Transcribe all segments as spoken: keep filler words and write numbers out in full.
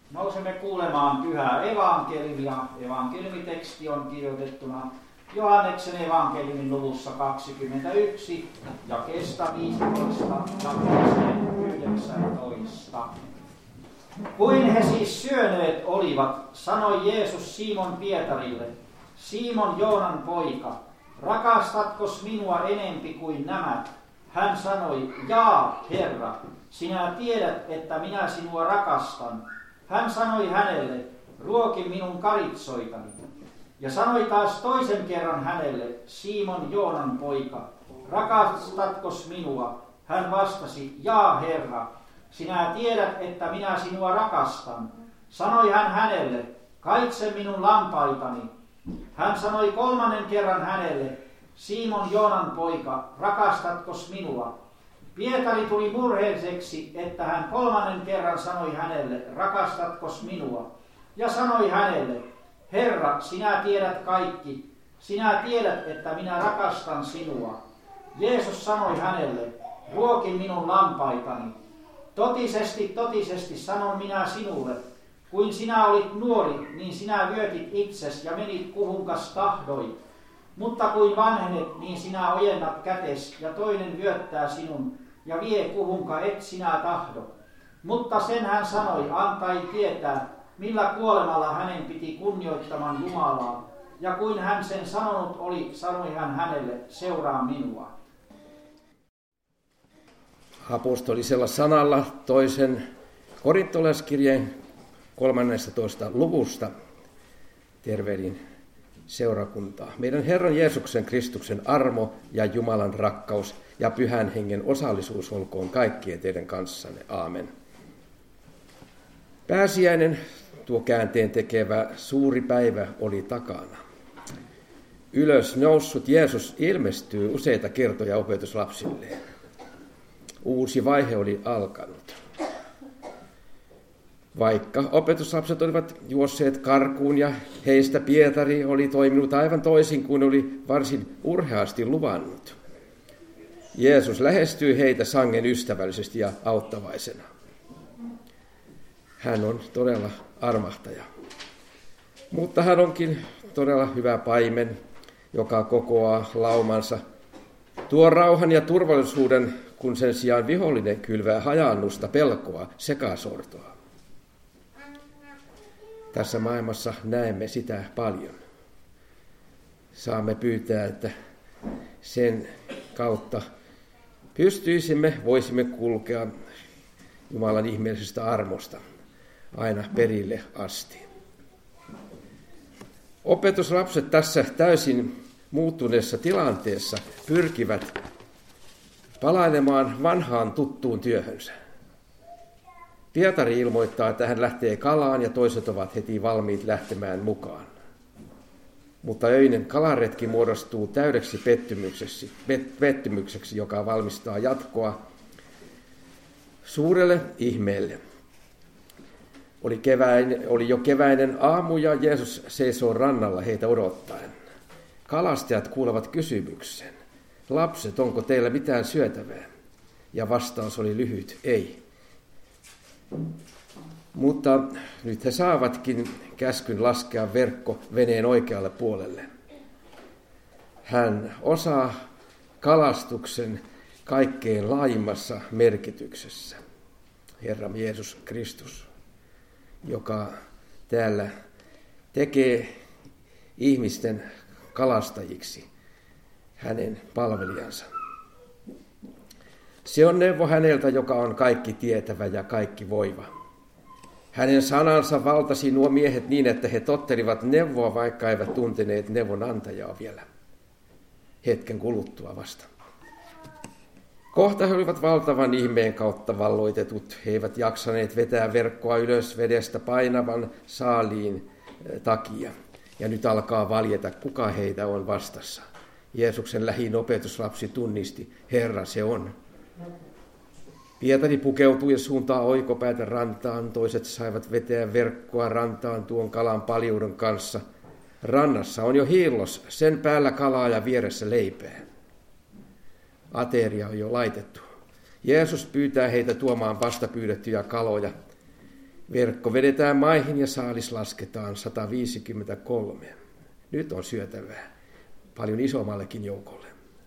Nousemme kuulemaan pyhää evankeliumia. Evankeliumiteksti on kirjoitettuna Johanneksen evankeliumin luvussa kaksikymmentäyksi, jakeesta viisitoista jakeeseen yhdeksäntoista. Kuin he siis syöneet olivat, sanoi Jeesus Simon Pietarille: Simon Joonan poika, rakastatkos minua enempi kuin nämä? Hän sanoi: Jaa, Herra, sinä tiedät, että minä sinua rakastan. Hän sanoi hänelle: Ruoki minun karitsoitani. Ja sanoi taas toisen kerran hänelle: Simon Joonan poika, rakastatkos minua? Hän vastasi: Jaa, Herra, sinä tiedät, että minä sinua rakastan. Sanoi hän hänelle: Kaitse minun lampaitani. Hän sanoi kolmannen kerran hänelle: Simon Joonan poika, rakastatkos minua? Pietari tuli murheelliseksi, että hän kolmannen kerran sanoi hänelle: Rakastatkos minua? Ja sanoi hänelle: Herra, sinä tiedät kaikki. Sinä tiedät, että minä rakastan sinua. Jeesus sanoi hänelle: Ruoki minun lampaitani. Totisesti, totisesti sanon minä sinulle, kuin sinä olit nuori, niin sinä vyötit itses ja menit kuhunkas tahdoit. Mutta kuin vanhenet, niin sinä ojennat kätes, ja toinen vyöttää sinun, ja vie kuhunka et sinä tahdo. Mutta sen hän sanoi, antai tietää, millä kuolemalla hänen piti kunnioittaman Jumalaa. Ja kuin hän sen sanonut oli, sanoi hän hänelle: seuraa minua. Apostolisella sanalla toisen korintolaiskirjeen kolmannestatoista luvusta tervehdin seurakuntaa. Meidän Herran Jeesuksen Kristuksen armo ja Jumalan rakkaus ja Pyhän Hengen osallisuus olkoon kaikkien teidän kanssanne. Aamen. Pääsiäinen, tuo käänteen tekevä suuri päivä, oli takana. Ylös noussut Jeesus ilmestyy useita kertoja opetuslapsilleen. Uusi vaihe oli alkanut. Vaikka opetuslapset olivat juosseet karkuun ja heistä Pietari oli toiminut aivan toisin kuin oli varsin urheasti luvannut, Jeesus lähestyy heitä sangen ystävällisesti ja auttavaisena. Hän on todella armahtaja, mutta hän onkin todella hyvä paimen, joka kokoaa laumansa, tuo rauhan ja turvallisuuden, kun sen sijaan vihollinen kylvää hajaannusta, pelkoa, sekasortoa. Tässä maailmassa näemme sitä paljon. Saamme pyytää, että sen kautta pystyisimme, voisimme kulkea Jumalan ihmeellisestä armosta aina perille asti. Opetuslapset tässä täysin muuttuneessa tilanteessa pyrkivät palailemaan vanhaan tuttuun työhönsä. Pietari ilmoittaa, että hän lähtee kalaan ja toiset ovat heti valmiit lähtemään mukaan. Mutta öinen kalaretki muodostuu täydeksi pettymykseksi, pettymykseksi, joka valmistaa jatkoa suurelle ihmeelle. Oli, keväin, oli jo keväinen aamu ja Jeesus seisoo rannalla heitä odottaen. Kalastajat kuulevat kysymyksen: lapset, onko teillä mitään syötävää? Ja vastaus oli lyhyt: ei. Mutta nyt he saavatkin käskyn laskea verkko veneen oikealle puolelle. Hän osaa kalastuksen kaikkein laajimmassa merkityksessä. Herra Jeesus Kristus, joka täällä tekee ihmisten kalastajiksi hänen palvelijansa. Se on neuvo häneltä, joka on kaikki tietävä ja kaikki voiva. Hänen sanansa valtasi nuo miehet niin, että he tottelivat neuvoa, vaikka eivät tunteneet neuvonantajaa vielä. Hetken kuluttua vasta. Kohta he olivat valtavan ihmeen kautta valloitetut. He eivät jaksaneet vetää verkkoa ylös vedestä painavan saaliin takia. Ja nyt alkaa valjeta, kuka heitä on vastassa. Jeesuksen lähin opetuslapsi tunnisti: Herra, se on. Pietari pukeutui ja suuntaa oikopäätä rantaan. Toiset saivat vetää verkkoa rantaan tuon kalan paljouden kanssa. Rannassa on jo hiillos, sen päällä kalaa ja vieressä leipää. Ateria on jo laitettu. Jeesus pyytää heitä tuomaan vastapyydettyjä kaloja. Verkko vedetään maihin ja saalis lasketaan sata viisikymmentäkolme. Nyt on syötävää paljon isommallekin joukolle.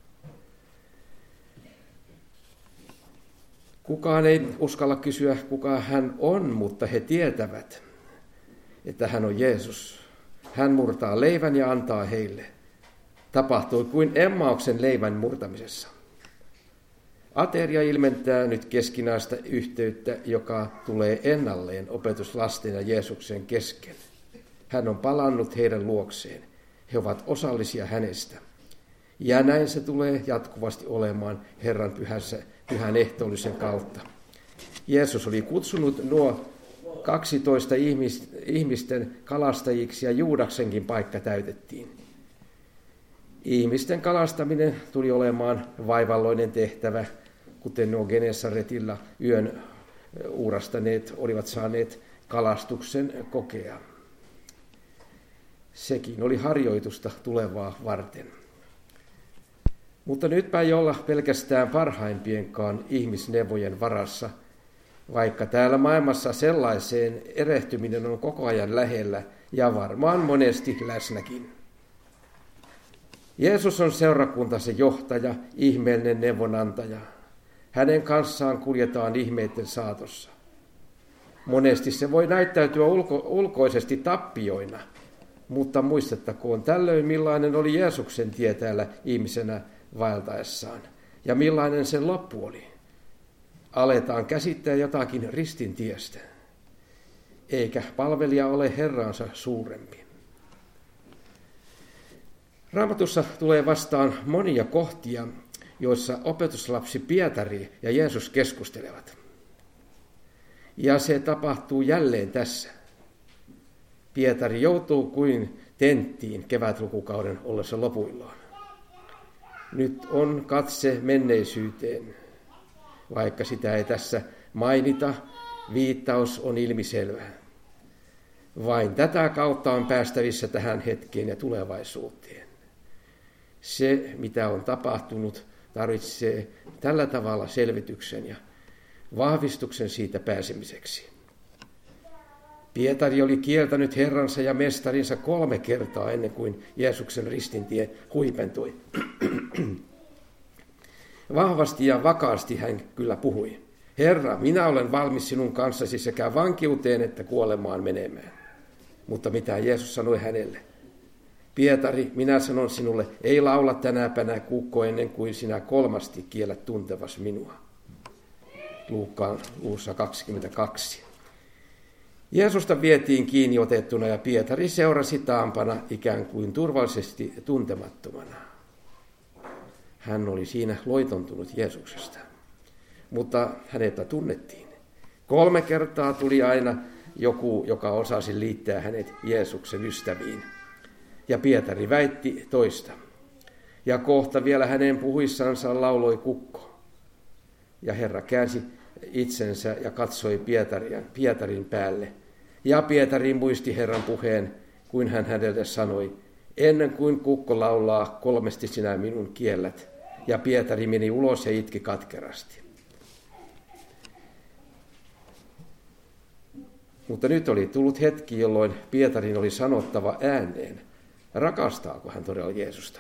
Kukaan ei uskalla kysyä, kuka hän on, mutta he tietävät, että hän on Jeesus. Hän murtaa leivän ja antaa heille. Tapahtui kuin Emmauksen leivän murtamisessa. Ateria ilmentää nyt keskinäistä yhteyttä, joka tulee ennalleen opetuslasten ja Jeesuksen kesken. Hän on palannut heidän luokseen. He ovat osallisia hänestä. Ja näin se tulee jatkuvasti olemaan Herran pyhässä, pyhän ehtoollisen kautta. Jeesus oli kutsunut nuo kaksitoista ihmisten kalastajiksi ja Juudaksenkin paikka täytettiin. Ihmisten kalastaminen tuli olemaan vaivalloinen tehtävä, kuten nuo Genesaretilla yön uurastaneet olivat saaneet kalastuksen kokea. Sekin oli harjoitusta tulevaa varten. Mutta nytpä ei olla pelkästään parhaimpienkaan ihmisneuvojen varassa, vaikka täällä maailmassa sellaiseen erehtyminen on koko ajan lähellä ja varmaan monesti läsnäkin. Jeesus on seurakuntansa johtaja, ihmeellinen neuvonantaja. Hänen kanssaan kuljetaan ihmeiden saatossa. Monesti se voi näyttäytyä ulko- ulkoisesti tappioina, mutta muistettakoon tällöin millainen oli Jeesuksen tie täällä ihmisenä vaeltaessaan ja millainen sen loppu oli. Aletaan käsittää jotakin ristin tiestä, eikä palvelija ole Herransa suurempi. Raamatussa tulee vastaan monia kohtia, joissa opetuslapsi Pietari ja Jeesus keskustelevat. Ja se tapahtuu jälleen tässä. Pietari joutuu kuin tenttiin kevätlukukauden ollessa lopuillaan. Nyt on katse menneisyyteen, vaikka sitä ei tässä mainita, viittaus on ilmiselvä. Vain tätä kautta on päästävissä tähän hetkeen ja tulevaisuuteen. Se, mitä on tapahtunut, tarvitsee tällä tavalla selvityksen ja vahvistuksen siitä pääsemiseksi. Pietari oli kieltänyt Herransa ja mestarinsa kolme kertaa ennen kuin Jeesuksen ristintie huipentui. Vahvasti ja vakaasti hän kyllä puhui. Herra, minä olen valmis sinun kanssasi sekä vankiuteen että kuolemaan menemään. Mutta mitä Jeesus sanoi hänelle? Pietari, minä sanon sinulle, ei laula tänäpänä kukko ennen kuin sinä kolmasti kiellät tuntevas minua. Luukkaan luussa kaksikymmentäkaksi. Jeesusta vietiin kiinni otettuna ja Pietari seurasi taampana ikään kuin turvallisesti tuntemattomana. Hän oli siinä loitontunut Jeesuksesta, mutta häneltä tunnettiin. Kolme kertaa tuli aina joku, joka osasi liittää hänet Jeesuksen ystäviin. Ja Pietari väitti toista. Ja kohta vielä hänen puhuissansa lauloi kukko. Ja Herra käänsi itsensä ja katsoi Pietarin, Pietarin päälle. Ja Pietari muisti Herran puheen, kuin hän hänelle sanoi, ennen kuin kukko laulaa, kolmesti sinä minun kiellät. Ja Pietari meni ulos ja itki katkerasti. Mutta nyt oli tullut hetki, jolloin Pietarin oli sanottava ääneen, rakastaako hän todella Jeesusta.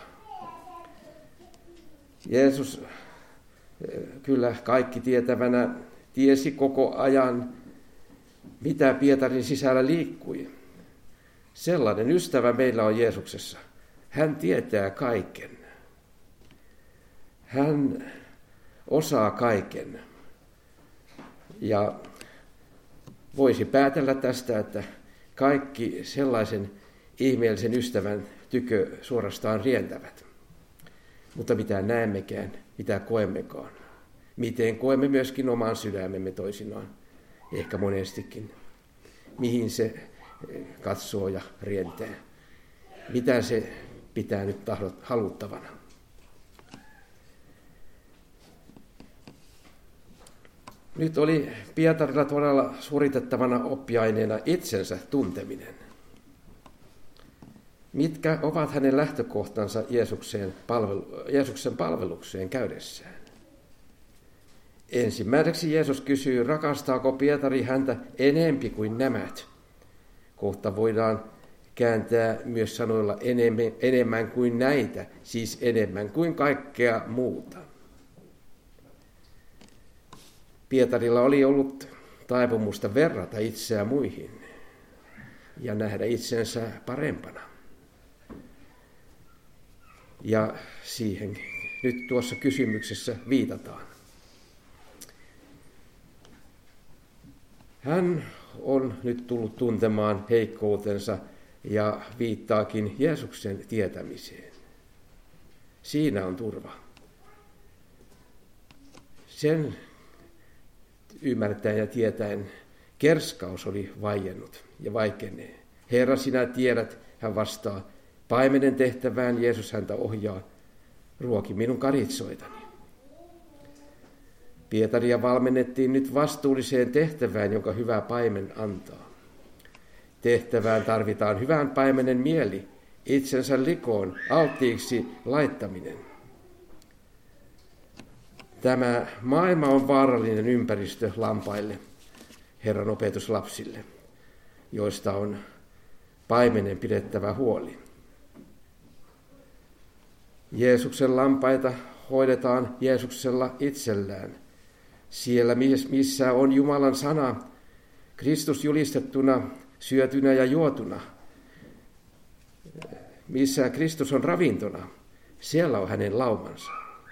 Jeesus kyllä kaikki tietävänä tiesi koko ajan, mitä Pietarin sisällä liikkui. Sellainen ystävä meillä on Jeesuksessa. Hän tietää kaiken. Hän osaa kaiken. Ja voisi päätellä tästä, että kaikki sellaisen ihmeellisen ystävän tykö suorastaan rientävät. Mutta mitä näemmekään, mitä koemmekaan. Miten koemme myöskin oman sydämemme toisinaan, ehkä monestikin. Mihin se katsoo ja rientää. Mitä se pitää nyt haluttavana. Nyt oli Pietarilla todella suoritettavana oppiaineena itsensä tunteminen. Mitkä ovat hänen lähtökohtansa Jeesuksen, palvelu, Jeesuksen palvelukseen käydessään? Ensimmäiseksi Jeesus kysyy, rakastaako Pietari häntä enempi kuin nämät. Kohta voidaan kääntää myös sanoilla enemmän, enemmän kuin näitä, siis enemmän kuin kaikkea muuta. Pietarilla oli ollut taipumusta verrata itseään muihin ja nähdä itsensä parempana. Ja siihen nyt tuossa kysymyksessä viitataan. Hän on nyt tullut tuntemaan heikkoutensa ja viittaakin Jeesuksen tietämiseen. Siinä on turva. Sen ymmärtäen ja tietäen kerskaus oli vaiennut ja vaikenee. Herra, sinä tiedät, hän vastaa, paimenen tehtävään Jeesus häntä ohjaa, ruoki minun karitsoitani. Pietaria valmennettiin nyt vastuulliseen tehtävään, jonka hyvä paimen antaa. Tehtävään tarvitaan hyvän paimenen mieli, itsensä likoon, alttiiksi laittaminen. Tämä maailma on vaarallinen ympäristö lampaille, Herran opetuslapsille, joista on paimenen pidettävä huoli. Jeesuksen lampaita hoidetaan Jeesuksella itsellään. Siellä, missä on Jumalan sana, Kristus julistettuna, syötynä ja juotuna, missä Kristus on ravintona, siellä on hänen laumansa.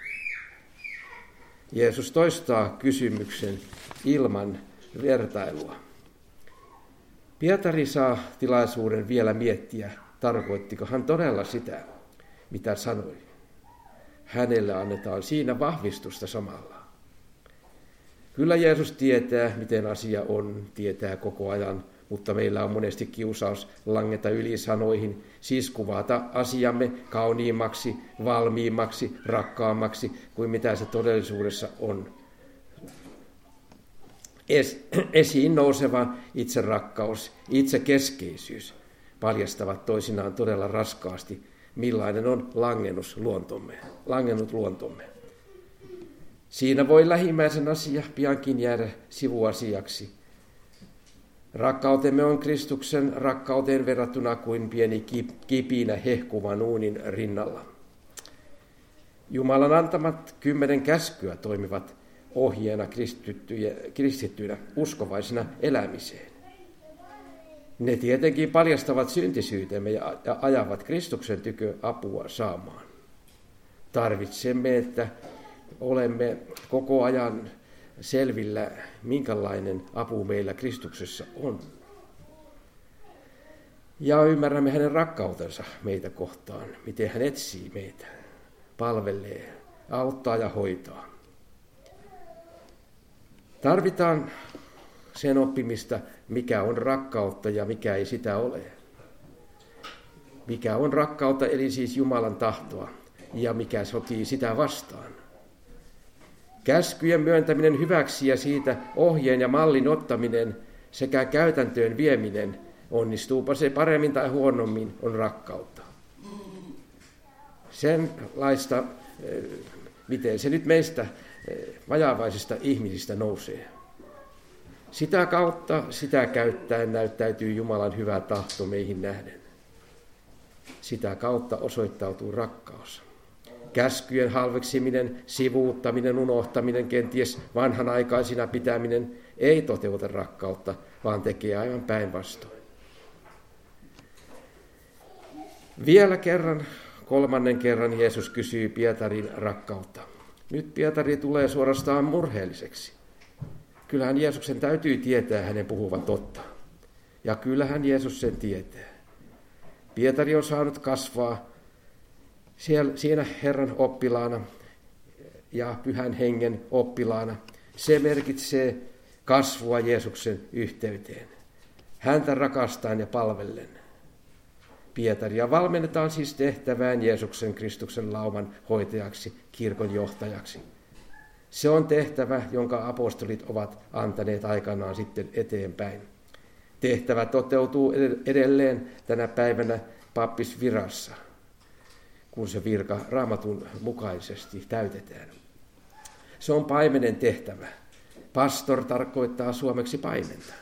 Jeesus toistaa kysymyksen ilman vertailua. Pietari saa tilaisuuden vielä miettiä, tarkoittiko hän todella sitä, mitä sanoi. Hänelle annetaan siinä vahvistusta samalla. Kyllä Jeesus tietää, miten asia on, tietää koko ajan, mutta meillä on monesti kiusaus langeta yli sanoihin, siis kuvata asiamme kauniimmaksi, valmiimmaksi, rakkaammaksi kuin mitä se todellisuudessa on. Es, esiin nouseva itserakkaus, itsekeskeisyys paljastavat toisinaan todella raskaasti, millainen on langennut luontomme. Langennut luontomme. Siinä voi lähimmäisen asia piankin jäädä sivuasiaksi. Rakkautemme on Kristuksen rakkauteen verrattuna kuin pieni kipinä hehkuvan uunin rinnalla. Jumalan antamat kymmenen käskyä toimivat ohjeena kristittyinä uskovaisina elämiseen. Ne tietenkin paljastavat syntisyytemme ja ajavat Kristuksen tykö apua saamaan. Tarvitsemme, että olemme koko ajan selvillä, minkälainen apu meillä Kristuksessa on. Ja ymmärrämme hänen rakkautensa meitä kohtaan, miten hän etsii meitä, palvelee, auttaa ja hoitaa. Tarvitaan sen oppimista, mikä on rakkautta ja mikä ei sitä ole. Mikä on rakkautta, eli siis Jumalan tahtoa, ja mikä sotii sitä vastaan. Käskyjen myöntäminen hyväksi ja siitä ohjeen ja mallin ottaminen sekä käytäntöön vieminen, onnistuupa se paremmin tai huonommin, on rakkautta. Senlaista, miten se nyt meistä vajavaisista ihmisistä nousee. Sitä kautta, sitä käyttäen näyttäytyy Jumalan hyvä tahto meihin nähden. Sitä kautta osoittautuu rakkaus. Käskyjen halveksiminen, sivuuttaminen, unohtaminen, kenties vanhanaikaisina pitäminen ei toteuta rakkautta, vaan tekee aivan päinvastoin. Vielä kerran, kolmannen kerran Jeesus kysyy Pietarin rakkautta. Nyt Pietari tulee suorastaan murheelliseksi. Kyllähän Jeesuksen täytyy tietää hänen puhuvan totta. Ja kyllähän Jeesus sen tietää. Pietari on saanut kasvaa siellä, siinä Herran oppilaana ja Pyhän Hengen oppilaana. Se merkitsee kasvua Jeesuksen yhteyteen. Häntä rakastaen ja palvellen. Pietaria valmennetaan siis tehtävään Jeesuksen Kristuksen lauman hoitajaksi, kirkon johtajaksi. Se on tehtävä, jonka apostolit ovat antaneet aikanaan sitten eteenpäin. Tehtävä toteutuu edelleen tänä päivänä pappisvirassa, kun se virka Raamatun mukaisesti täytetään. Se on paimenen tehtävä. Pastor tarkoittaa suomeksi paimenta.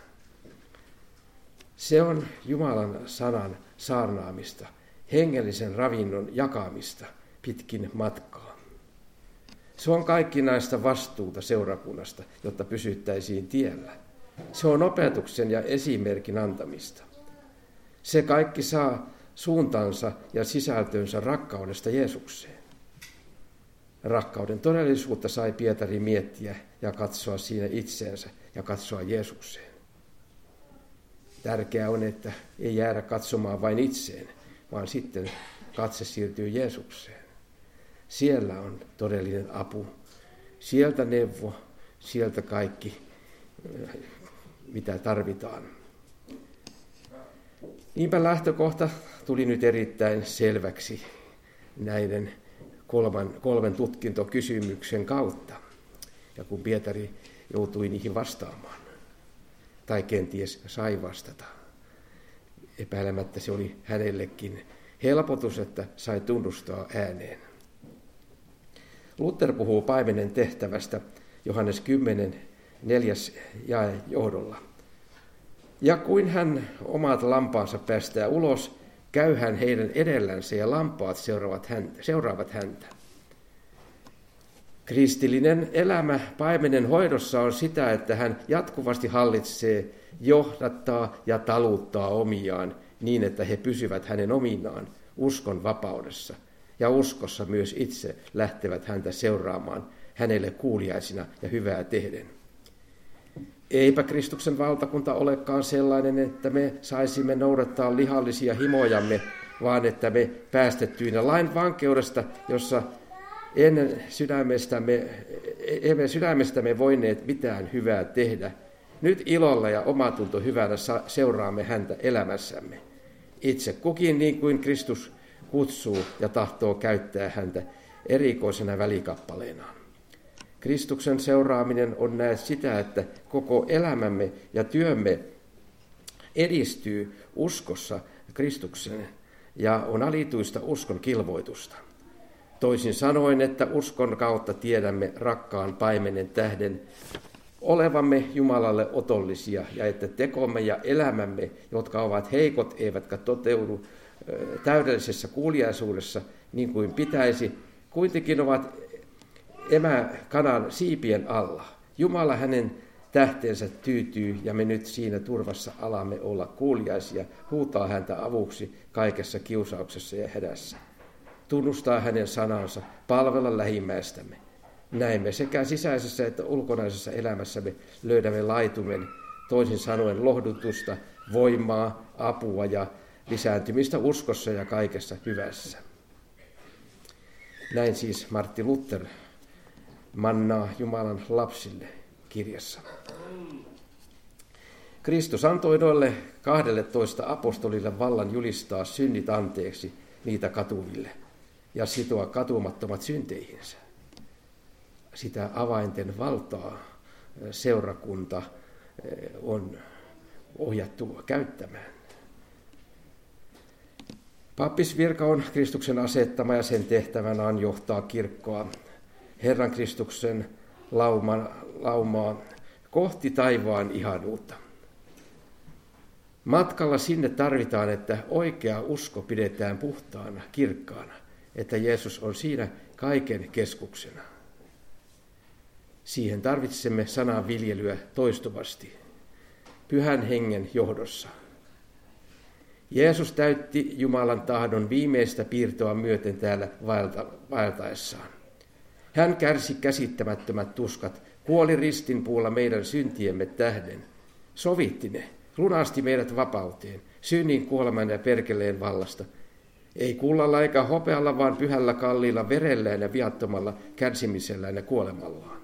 Se on Jumalan sanan saarnaamista, hengellisen ravinnon jakamista pitkin matkaa. Se on kaikkinaista vastuuta seurakunnasta, jotta pysyttäisiin tiellä. Se on opetuksen ja esimerkin antamista. Se kaikki saa suuntansa ja sisältönsä rakkaudesta Jeesukseen. Rakkauden todellisuutta sai Pietari miettiä ja katsoa siinä itseensä ja katsoa Jeesukseen. Tärkeää on, että ei jäädä katsomaan vain itseen, vaan sitten katse siirtyy Jeesukseen. Siellä on todellinen apu. Sieltä neuvo, sieltä kaikki, mitä tarvitaan. Niinpä lähtökohta tuli nyt erittäin selväksi näiden kolmen, kolmen tutkintokysymyksen kautta. Ja kun Pietari joutui niihin vastaamaan, tai kenties sai vastata, epäilemättä se oli hänellekin helpotus, että sai tunnustaa ääneen. Luther puhuu paimenen tehtävästä Johannes kymmenen neljäs jae johdolla. Ja kuin hän omat lampaansa päästää ulos, käy hän heidän edellänsä ja lampaat seuraavat häntä. Seuraavat häntä. Kristillinen elämä paimenen hoidossa on sitä, että hän jatkuvasti hallitsee, johdattaa ja taluttaa omiaan niin, että he pysyvät hänen ominaan uskon vapaudessa. Ja uskossa myös itse lähtevät häntä seuraamaan hänelle kuuliaisina ja hyvää tehden. Eipä Kristuksen valtakunta olekaan sellainen, että me saisimme noudattaa lihallisia himojamme, vaan että me päästettyinä lain vankeudesta, jossa ennen sydämestämme, emme sydämestämme voineet mitään hyvää tehdä, nyt ilolla ja omatunto hyvänä seuraamme häntä elämässämme. Itse kukin niin kuin Kristus kutsuu ja tahtoo käyttää häntä erikoisena välikappaleenaan. Kristuksen seuraaminen on näet sitä, että koko elämämme ja työmme edistyy uskossa Kristukseen ja on alituista uskon kilvoitusta. Toisin sanoen, että uskon kautta tiedämme rakkaan paimenen tähden olevamme Jumalalle otollisia ja että tekomme ja elämämme, jotka ovat heikot eivätkä toteudu täydellisessä kuuliaisuudessa niin kuin pitäisi, kuitenkin ovat emäkanan siipien alla. Jumala hänen tähteensä tyytyy ja me nyt siinä turvassa alamme olla kuuliaisia, huutaa häntä avuksi kaikessa kiusauksessa ja hädässä. Tunnustaa hänen sanansa, palvella lähimmäistämme. Näin me sekä sisäisessä että ulkonaisessa elämässämme löydämme laitumen, toisin sanoen lohdutusta, voimaa, apua ja lisääntymistä uskossa ja kaikessa hyvässä. Näin siis Martti Luther mannaa Jumalan lapsille -kirjassa. Kristus antoi noille kahdelletoista apostolille vallan julistaa synnit anteeksi niitä katuville ja sitoa katumattomat synteihinsä. Sitä avainten valtaa seurakunta on ohjattu käyttämään. Pappisvirka on Kristuksen asettama ja sen tehtävänä on johtaa kirkkoa Herran Kristuksen lauma, laumaa kohti taivaan ihanuutta. Matkalla sinne tarvitaan, että oikea usko pidetään puhtaana, kirkkaana, että Jeesus on siinä kaiken keskuksena. Siihen tarvitsemme sanan viljelyä toistuvasti, Pyhän Hengen johdossa. Jeesus täytti Jumalan tahdon viimeistä piirtoa myöten täällä vaelta, vaeltaessaan. Hän kärsi käsittämättömät tuskat, kuoli ristinpuulla meidän syntiemme tähden, sovitti ne, lunasti meidät vapauteen, synnin, kuoleman ja perkeleen vallasta. Ei kullalla eikä hopealla, vaan pyhällä kalliilla verellään ja viattomalla kärsimisellään ja kuolemallaan.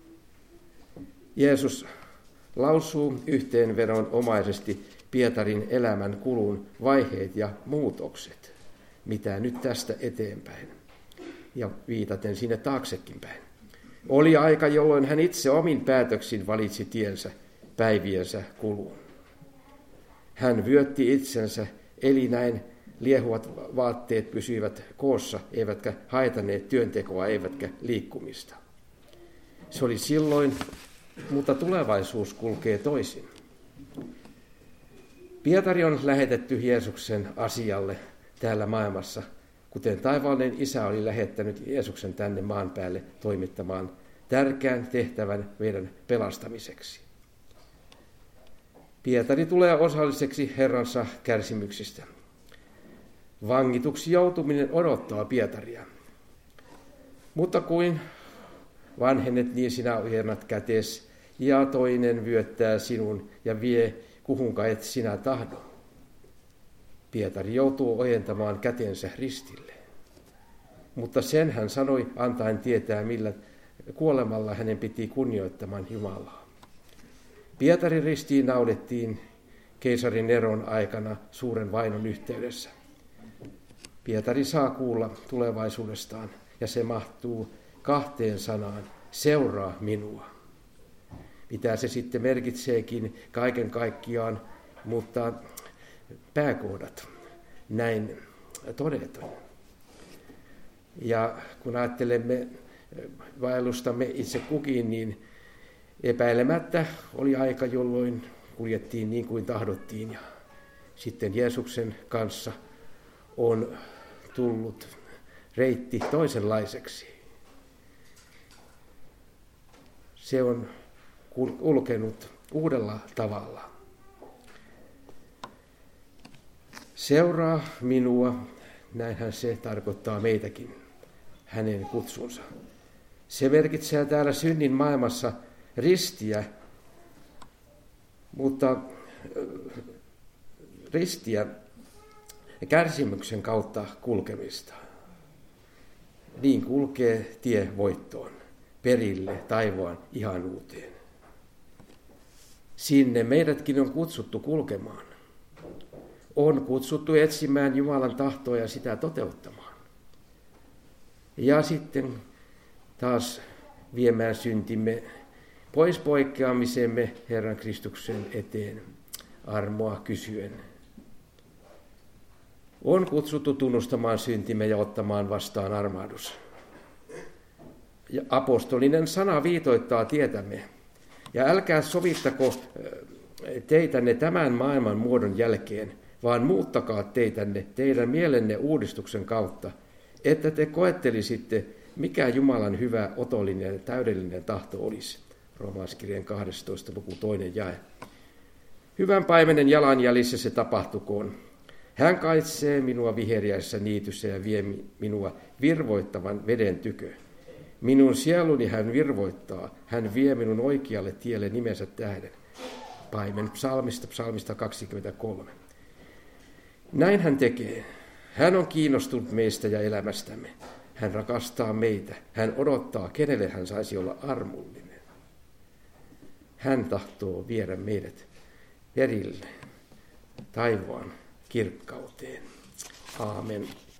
Jeesus lausuu yhteenvedonomaisesti Pietarin elämän kulun vaiheet ja muutokset, mitä nyt tästä eteenpäin, ja viitaten sinne taaksekin päin. Oli aika, jolloin hän itse omin päätöksin valitsi tiensä päiviensä kuluun. Hän vyötti itsensä, eli näin liehuvat vaatteet pysyivät koossa, eivätkä haitaneet työntekoa, eivätkä liikkumista. Se oli silloin, mutta tulevaisuus kulkee toisin. Pietari on lähetetty Jeesuksen asialle täällä maailmassa, kuten taivaallinen Isä oli lähettänyt Jeesuksen tänne maan päälle toimittamaan tärkeän tehtävän meidän pelastamiseksi. Pietari tulee osalliseksi Herransa kärsimyksistä. Vangituksi joutuminen odottaa Pietaria. Mutta kuin vanhennet, niin sinä ojennat kätes, ja toinen vyöttää sinun ja vie kuhunka et sinä tahdo. Pietari joutuu ojentamaan kätensä ristille. Mutta sen hän sanoi antaen tietää, millä kuolemalla hänen piti kunnioittamaan Jumalaa. Pietarin ristiin naudettiin keisarin Neron aikana suuren vainon yhteydessä. Pietari saa kuulla tulevaisuudestaan, ja se mahtuu kahteen sanaan: seuraa minua. Mitä se sitten merkitseekin kaiken kaikkiaan, mutta pääkohdat näin todetaan. Ja kun ajattelemme vaellustamme itse kukin, niin epäilemättä oli aika, jolloin kuljettiin niin kuin tahdottiin, ja sitten Jeesuksen kanssa on tullut reitti toisenlaiseksi. Se on kulkenut uudella tavalla. Seuraa minua, näinhän se tarkoittaa meitäkin, hänen kutsunsa. Se merkitsee täällä synnin maailmassa ristiä, mutta ristiä kärsimyksen kautta kulkemista. Niin kulkee tie voittoon, perille taivaan ihanuuteen. Sinne meidätkin on kutsuttu kulkemaan. On kutsuttu etsimään Jumalan tahtoa ja sitä toteuttamaan. Ja sitten taas viemään syntimme pois poikkeamisemme Herran Kristuksen eteen armoa kysyen. On kutsuttu tunnustamaan syntimme ja ottamaan vastaan armahdus. Ja apostolinen sana viitoittaa tietämme. Ja älkää sovittako teitänne tämän maailman muodon jälkeen, vaan muuttakaa teitänne teidän mielenne uudistuksen kautta, että te koettelisitte, mikä Jumalan hyvä, otollinen ja täydellinen tahto olisi. Roomalaiskirjeen kahdestoista luku toinen jae. Hyvän paimenen jalanjäljissä se tapahtukoon. Hän kaitsee minua viheriässä niityssä ja vie minua virvoittavan veden tykö. Minun sieluni hän virvoittaa, hän vie minun oikealle tielle nimensä tähden. Paimen psalmista, psalmista kaksikymmentäkolme. Näin hän tekee. Hän on kiinnostunut meistä ja elämästämme. Hän rakastaa meitä. Hän odottaa, kenelle hän saisi olla armollinen. Hän tahtoo viedä meidät perille taivaan kirkkauteen. Aamen.